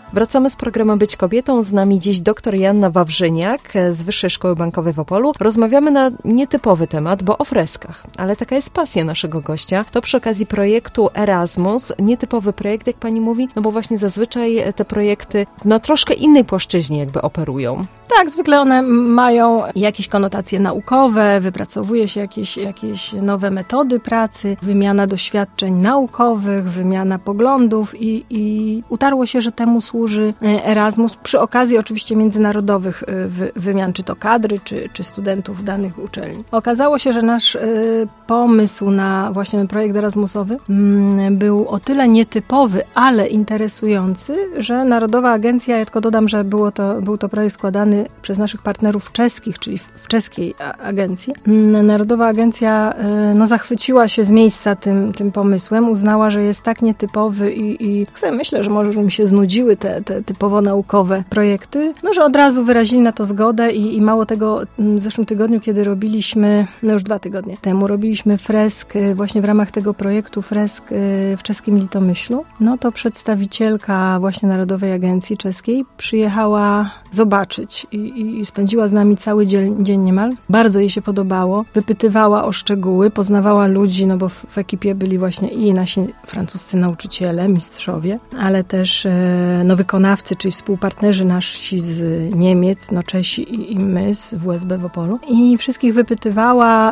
Wracamy z programu Być Kobietą. Z nami dziś dr Joanna Wawrzyniak z Wyższej Szkoły Bankowej w Opolu. Rozmawiamy na nietypowy temat, bo o freskach. Ale taka jest pasja naszego gościa. To przy okazji projektu Erasmus. Nietypowy projekt, jak pani mówi, no bo właśnie zazwyczaj te projekty na troszkę innej płaszczyźnie jakby operują. Tak, zwykle one mają jakieś konotacje naukowe, wypracowuje się jakieś nowe metody pracy, wymiana doświadczeń naukowych, wymiana poglądów i utarło się, że temu służy Erasmus przy okazji oczywiście międzynarodowych wymian, czy to kadry, czy studentów danych uczelni. Okazało się, że nasz pomysł na właśnie ten projekt Erasmusowy był o tyle nietypowy, ale interesujący, że Narodowa Agencja, ja tylko dodam, że był to projekt składany przez naszych partnerów czeskich, czyli w czeskiej agencji. Narodowa Agencja zachwyciła się z miejsca tym pomysłem, uznała, że jest tak nietypowy i myślę, że może mi się znudziły te typowo naukowe projekty, że od razu wyrazili na to zgodę i mało tego, w zeszłym tygodniu, kiedy robiliśmy, już 2 tygodnie temu, robiliśmy fresk właśnie w ramach tego projektu, fresk w czeskim Litomyślu, to przedstawicielka właśnie Narodowej Agencji Czeskiej przyjechała zobaczyć i spędziła z nami cały dzień niemal. Bardzo jej się podobało. Wypytywała o szczegóły, poznawała ludzi, bo w ekipie byli właśnie i nasi francuscy nauczyciele, mistrzowie, ale też wykonawcy, czyli współpartnerzy nasi z Niemiec, Czesi i my z WSB w Opolu. I wszystkich wypytywała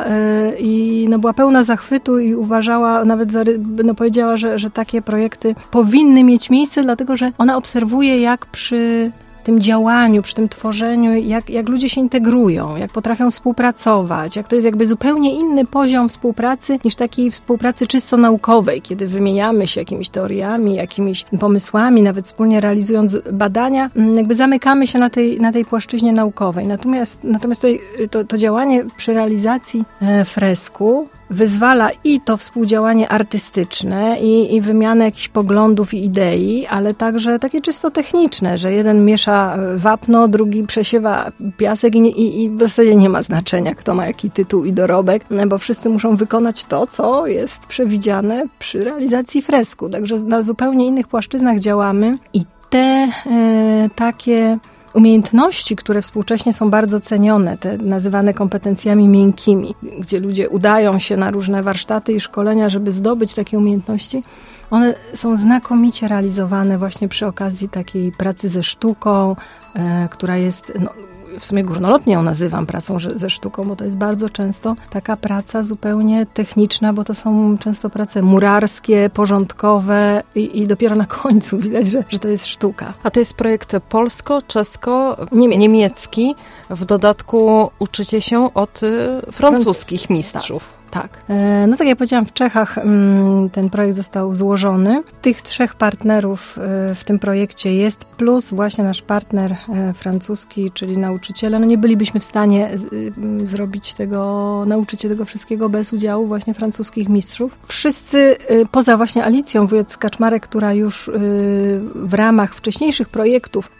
i była pełna zachwytu i uważała, nawet powiedziała, że takie projekty powinny mieć miejsce, dlatego że ona obserwuje, jak przy tym działaniu, przy tym tworzeniu, jak ludzie się integrują, jak potrafią współpracować, jak to jest jakby zupełnie inny poziom współpracy niż takiej współpracy czysto naukowej, kiedy wymieniamy się jakimiś teoriami, jakimiś pomysłami, nawet wspólnie realizując badania, jakby zamykamy się na tej płaszczyźnie naukowej. Natomiast tutaj to działanie przy realizacji fresku wyzwala i to współdziałanie artystyczne i wymianę jakichś poglądów i idei, ale także takie czysto techniczne, że jeden miesza wapno, drugi przesiewa piasek i w zasadzie nie ma znaczenia, kto ma jaki tytuł i dorobek, bo wszyscy muszą wykonać to, co jest przewidziane przy realizacji fresku. Także na zupełnie innych płaszczyznach działamy i te takie umiejętności, które współcześnie są bardzo cenione, te nazywane kompetencjami miękkimi, gdzie ludzie udają się na różne warsztaty i szkolenia, żeby zdobyć takie umiejętności, one są znakomicie realizowane właśnie przy okazji takiej pracy ze sztuką, która jest, w sumie górnolotnie ją nazywam pracą ze sztuką, bo to jest bardzo często taka praca zupełnie techniczna, bo to są często prace murarskie, porządkowe i dopiero na końcu widać, że to jest sztuka. A to jest projekt polsko-czesko-niemiecki. W dodatku uczycie się od francuskich mistrzów. Tak. Tak jak powiedziałam, w Czechach ten projekt został złożony. Tych 3 partnerów w tym projekcie jest, plus właśnie nasz partner francuski, czyli nauczyciele. Nie bylibyśmy w stanie nauczyć się tego wszystkiego bez udziału właśnie francuskich mistrzów. Wszyscy, poza właśnie Alicją Wujec-Kaczmarek, która już w ramach wcześniejszych projektów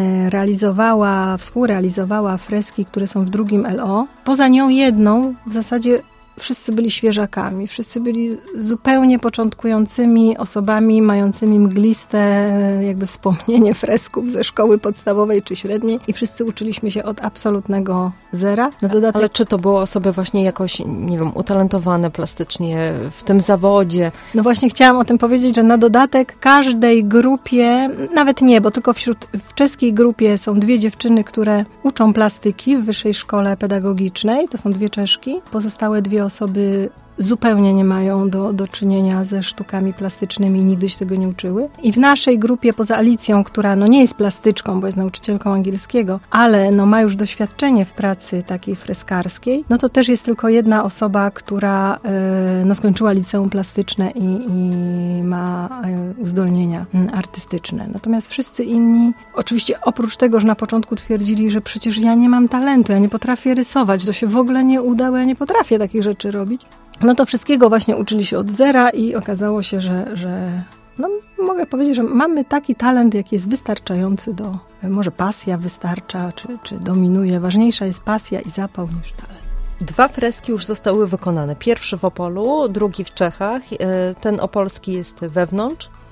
współrealizowała freski, które są w drugim LO. Poza nią jedną w zasadzie wszyscy byli świeżakami, wszyscy byli zupełnie początkującymi osobami, mającymi mgliste jakby wspomnienie fresków ze szkoły podstawowej czy średniej i wszyscy uczyliśmy się od absolutnego zera. Na dodatek... Ale czy to były osoby właśnie jakoś, utalentowane plastycznie w tym zawodzie? Właśnie chciałam o tym powiedzieć, że na dodatek każdej grupie, nawet nie, bo tylko w czeskiej grupie są 2 dziewczyny, które uczą plastyki w Wyższej Szkole Pedagogicznej, to są 2 Czeszki, pozostałe 2 osoby zupełnie nie mają do czynienia ze sztukami plastycznymi i nigdy się tego nie uczyły. I w naszej grupie, poza Alicją, która nie jest plastyczką, bo jest nauczycielką angielskiego, ale ma już doświadczenie w pracy takiej freskarskiej, to też jest tylko jedna osoba, która skończyła liceum plastyczne i ma uzdolnienia artystyczne. Natomiast wszyscy inni, oczywiście oprócz tego, że na początku twierdzili, że przecież ja nie mam talentu, ja nie potrafię rysować, to się w ogóle nie uda, bo ja nie potrafię takich rzeczy robić. To wszystkiego właśnie uczyli się od zera i okazało się, że mogę powiedzieć, że mamy taki talent, jaki jest wystarczający może pasja wystarcza, czy dominuje. Ważniejsza jest pasja i zapał niż talent. 2 freski już zostały wykonane. Pierwszy w Opolu, drugi w Czechach. Ten opolski jest wewnątrz.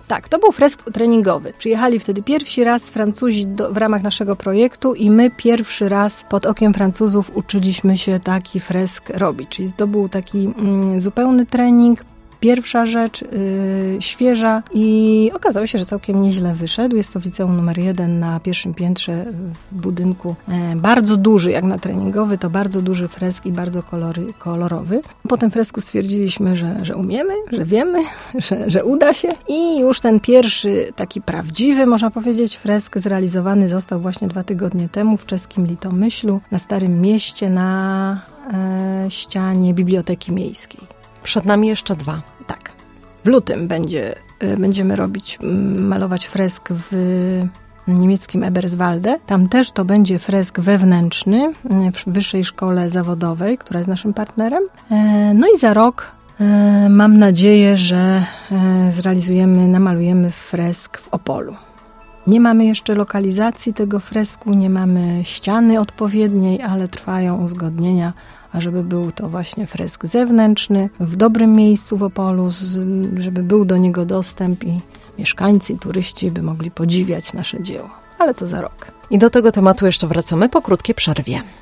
Tak, to był fresk treningowy. Przyjechali wtedy pierwszy raz Francuzi w ramach naszego projektu i my pierwszy raz pod okiem Francuzów uczyliśmy się taki fresk robić. Czyli to był taki zupełny trening. Pierwsza rzecz, świeża i okazało się, że całkiem nieźle wyszedł. Jest to liceum numer 1 na pierwszym piętrze w budynku bardzo duży, jak na treningowy, to bardzo duży fresk i bardzo kolorowy. Po tym fresku stwierdziliśmy, że umiemy, że wiemy, że uda się i już ten pierwszy taki prawdziwy, można powiedzieć, fresk zrealizowany został właśnie 2 tygodnie temu w czeskim Litomyślu na Starym Mieście na ścianie Biblioteki Miejskiej. Przed nami jeszcze 2. Tak. W lutym będziemy malować fresk w niemieckim Eberswalde. Tam też to będzie fresk wewnętrzny w Wyższej Szkole Zawodowej, która jest naszym partnerem. No i za rok mam nadzieję, że namalujemy fresk w Opolu. Nie mamy jeszcze lokalizacji tego fresku, nie mamy ściany odpowiedniej, ale trwają uzgodnienia, ażeby był to właśnie fresk zewnętrzny, w dobrym miejscu w Opolu, żeby był do niego dostęp i mieszkańcy i turyści by mogli podziwiać nasze dzieło. Ale to za rok. I do tego tematu jeszcze wracamy po krótkiej przerwie.